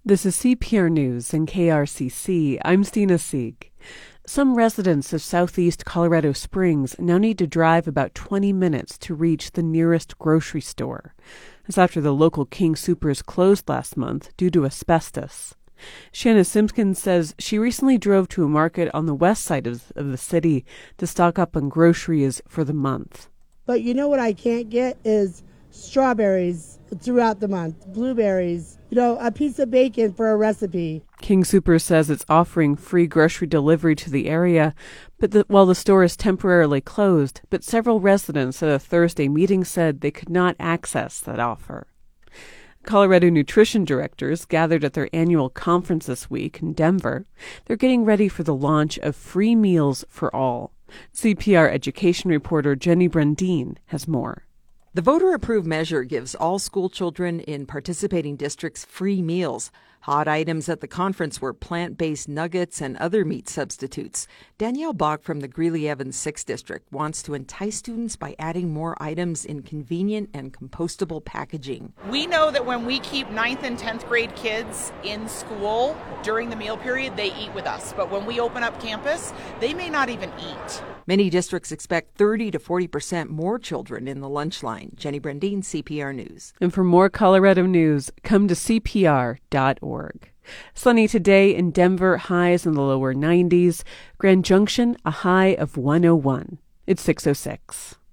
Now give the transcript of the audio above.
This is CPR News and KRCC. I'm Stina Sieg. Some residents of southeast Colorado Springs now need to drive about 20 minutes to reach the nearest grocery store. That's after the local King Soopers closed last month due to asbestos. Shanna Simpkins says she recently drove to a market on the west side of the city to stock up on groceries for the month. But you know what I can't get is strawberries throughout the month, blueberries, a piece of bacon for a recipe. King Soopers says it's offering free grocery delivery to the area, while the store is temporarily closed, but several residents at a Thursday meeting said they could not access that offer. Colorado nutrition directors gathered at their annual conference this week in Denver. They're getting ready for the launch of free meals for all. CPR education reporter Jenny Brandine has more. The voter-approved measure gives all school children in participating districts free meals. Hot items at the conference were plant-based nuggets and other meat substitutes. Danielle Bach from the Greeley-Evans 6th District wants to entice students by adding more items in convenient and compostable packaging. We know that when we keep 9th and 10th grade kids in school during the meal period, they eat with us. But when we open up campus, they may not even eat. Many districts expect 30 to 40% more children in the lunch line. Jenny Brandine, CPR News. And for more Colorado news, come to CPR.org. Sunny today in Denver, highs in the lower 90s. Grand Junction, a high of 101. It's 6:06.